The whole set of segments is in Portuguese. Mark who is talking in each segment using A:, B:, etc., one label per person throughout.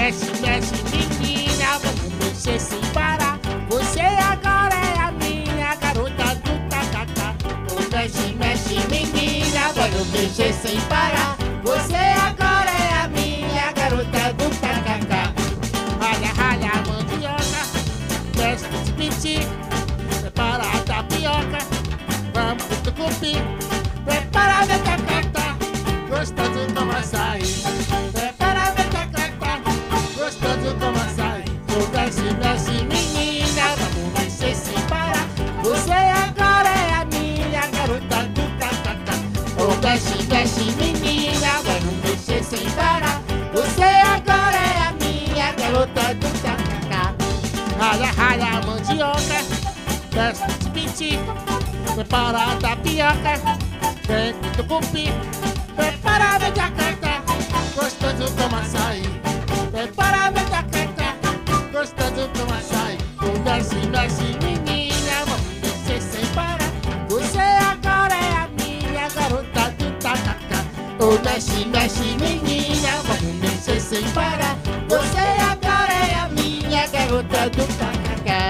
A: mexe, mexe, menina, vamos mexer sem parar. Você agora é a minha garota do tacacá. Mexe, mexe, menina, vamos mexer sem parar. Você agora é a minha garota do tacacá. Ralha, ralha a mandioca, mexe, piti, prepara a tapioca, vamos pro tucupi. Prepara a tacacá, gostoso como açaí. Prepara a tacacá, gostoso como açaí. Mexe, mexe, menina, vamos mexer sem parar. Você agora é a minha garota do tacacá. Mexe, mexe, menina, vamos mexer sem parar. Você agora é a minha garota do tacacá. Ralha, ralha a mandioca, mexe, piti, prepara a tapioca, vem com tucupi. Prepara a tacacá, gostoso como açaí. Prepara a tacacá, gostoso como açaí. Mexe, mexe, menina, vamos mexer sem parar. Você agora é a minha garota do tacacá. Mexe, mexe, menina, vamos mexer sem parar. Você agora é a minha garota do tacacá.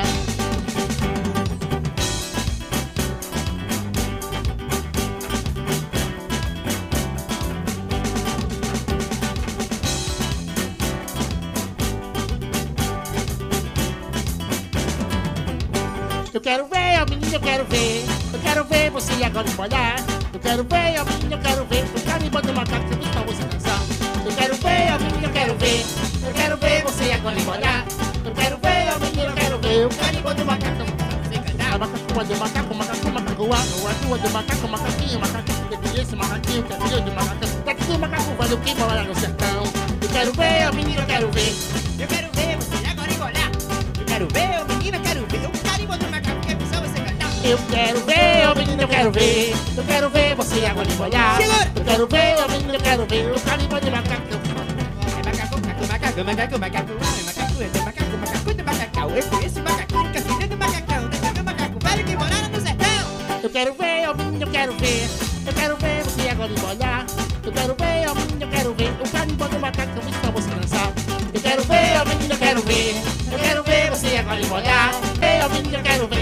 A: Eu quero ver, ó menino, eu quero ver. Eu quero ver você agora molhar. Eu quero ver, ó menino, eu quero ver. O carimbó do macaco que pra você dançar. Eu quero ver, ó menino, eu quero ver. Eu quero ver você agora molhar. Eu quero ver, ó menino, eu quero ver. O carimbó do macaco pra você cantar. Macaco do macaco, macaco, macaco, o do macaco, macaquinho, macaquinho. Esse macaquinho que é filho de macaco. Daqui do macaco velho que mora no sertão. Eu quero ver, ó menino, eu quero ver.
B: Eu quero ver você agora embolhar. Eu quero ver, ô menino, eu quero ver. O carimbó do macaco que é pra você cantar.
A: Eu quero ver, ó menino, eu quero ver. Eu quero ver você agora molhar. Eu quero ver, ó menino, eu quero ver. O carimbó de macaco.
B: É macaco, macaco, macaco, macaco, macaco. Ah, é macaco, é de macaco, macaco de macacau. Esse macaquinho que é filho do macacão. Deixa eu ver o macaco velho que mora no sertão.
A: Eu quero ver, ó menino, eu quero ver. Eu quero ver você agora molhar. Eu quero ver, ó menino, eu quero ver. O carimbó do macaco que pra você dançar. Eu quero ver, ó menino, eu quero ver. Eu quero ver você agora molhar. Ei, ó menino, eu quero ver.